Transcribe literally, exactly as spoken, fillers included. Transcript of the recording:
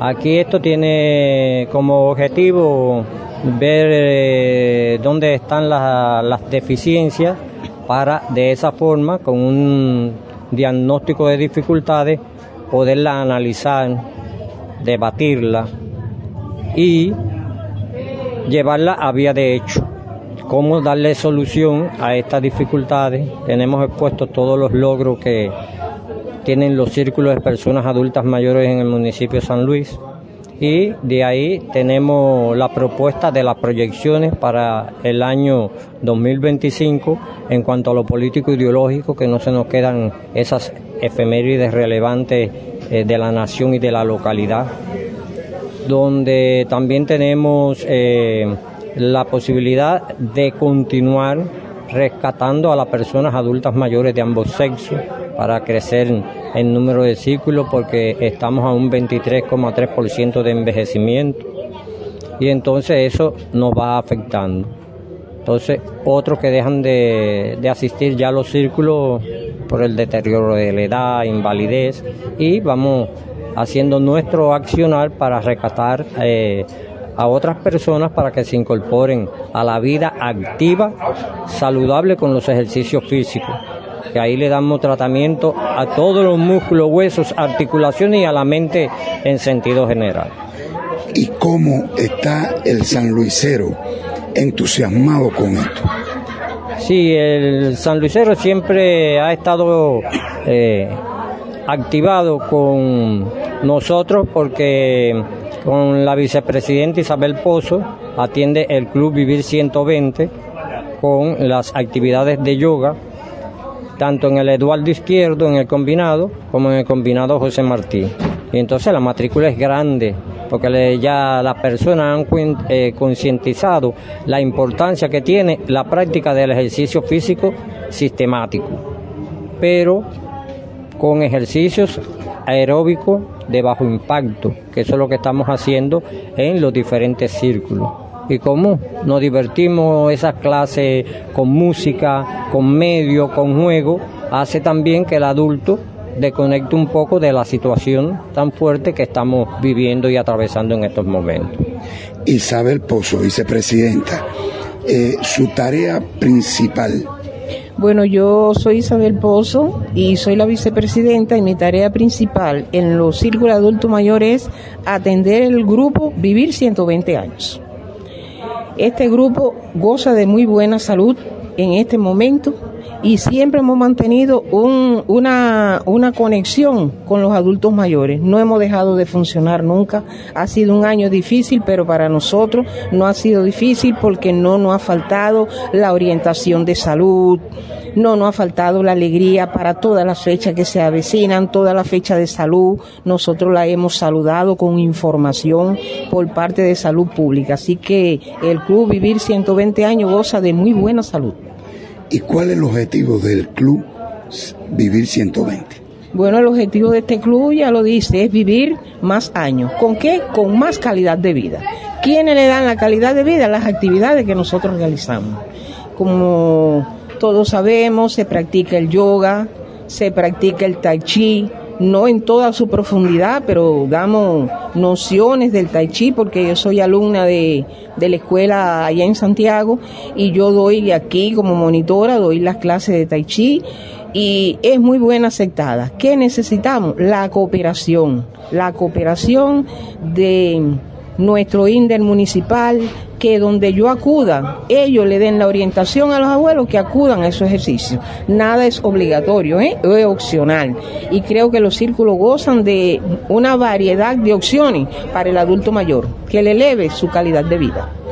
Aquí esto tiene como objetivo ver eh, dónde están las, las deficiencias para de esa forma, con un diagnóstico de dificultades, poderla analizar, debatirla y llevarla a vía de hecho. Cómo darle solución a estas dificultades. Tenemos expuestos todos los logros que tienen los círculos de personas adultas mayores en el municipio de San Luis, y de ahí tenemos la propuesta de las proyecciones para el año dos mil veinticinco en cuanto a lo político ideológico, que no se nos quedan esas efemérides relevantes eh, de la nación y de la localidad, donde también tenemos eh, la posibilidad de continuar rescatando a las personas adultas mayores de ambos sexos para crecer en número de círculos, porque estamos a un veintitrés coma tres por ciento de envejecimiento y entonces eso nos va afectando. Entonces otros que dejan de, de asistir ya a los círculos por el deterioro de la edad, invalidez, y vamos haciendo nuestro accionar para rescatar eh, a otras personas para que se incorporen a la vida activa, saludable, con los ejercicios físicos, que ahí le damos tratamiento a todos los músculos, huesos, articulaciones y a la mente en sentido general. ¿Y cómo está el sanluisero entusiasmado con esto? Sí, el sanluisero siempre ha estado eh, activado con nosotros, porque con la vicepresidenta Isabel Pozo atiende el Club Vivir ciento veinte con las actividades de yoga, tanto en el Eduardo Izquierdo, en el combinado, como en el combinado José Martí. Y entonces la matrícula es grande, porque le, ya las personas han eh, concientizado la importancia que tiene la práctica del ejercicio físico sistemático, pero con ejercicios aeróbicos de bajo impacto, que eso es lo que estamos haciendo en los diferentes círculos. Y cómo nos divertimos esas clases con música, con medio, con juego, hace también que el adulto desconecte un poco de la situación tan fuerte que estamos viviendo y atravesando en estos momentos. Isabel Pozo, vicepresidenta, eh, su tarea principal. Bueno, yo soy Isabel Pozo y soy la vicepresidenta, y mi tarea principal en los círculos de adultos mayores es atender el grupo Vivir ciento veinte años. Este grupo goza de muy buena salud en este momento y siempre hemos mantenido un, una, una conexión con los adultos mayores. No hemos dejado de funcionar nunca. Ha sido un año difícil, pero para nosotros no ha sido difícil porque no nos ha faltado la orientación de salud, no nos ha faltado la alegría para todas las fechas que se avecinan, toda la fecha de salud. Nosotros la hemos saludado con información por parte de Salud Pública. Así que el Club Vivir ciento veinte años goza de muy buena salud. ¿Y cuál es el objetivo del Club Vivir ciento veinte? Bueno, el objetivo de este club, ya lo dice, es vivir más años. ¿Con qué? Con más calidad de vida. ¿Quiénes le dan la calidad de vida? Las actividades que nosotros realizamos. Como todos sabemos, se practica el yoga, se practica el tai chi, no en toda su profundidad, pero damos nociones del tai chi, porque yo soy alumna de, de la escuela allá en Santiago, y yo doy aquí como monitora, doy las clases de tai chi, y es muy buena aceptada. ¿Qué necesitamos? La cooperación, la cooperación de nuestro INDER municipal, que donde yo acuda, ellos le den la orientación a los abuelos que acudan a esos ejercicios. Nada es obligatorio, ¿eh? Es opcional. Y creo que los círculos gozan de una variedad de opciones para el adulto mayor, que le eleve su calidad de vida.